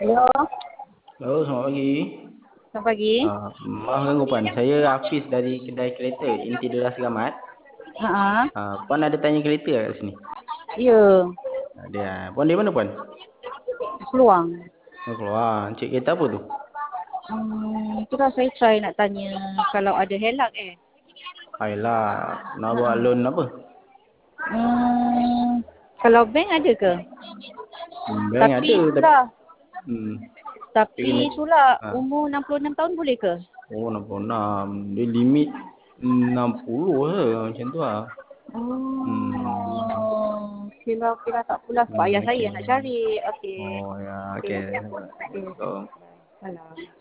Halo, Halo, selamat pagi. selamat pagi. Maaf ganggu Puan. Saya Hafiz dari kedai kereta Inti Deras Gamat. Ha, Puan ada tanya kereta kat sini? ya, Ada. Puan di mana Puan? peluang. Oh, keluar. Cik kereta apa tu? Itulah saya try nak tanya kalau ada helak Ayolah, nak buat Ha. loan apa? Kalau bank ada ke? Bank Tapi ada tapi itulah, hmm, dia tapi kena itulah ha. umur 66 tahun boleh ke? Oh, 66. Dia limit 60 je macam tu lah. Hmm. Okeylah tak apalah sebab ayah saya Okey. nak cari. Okey. Oh ya, Okey. okey. Okey. So, Alah.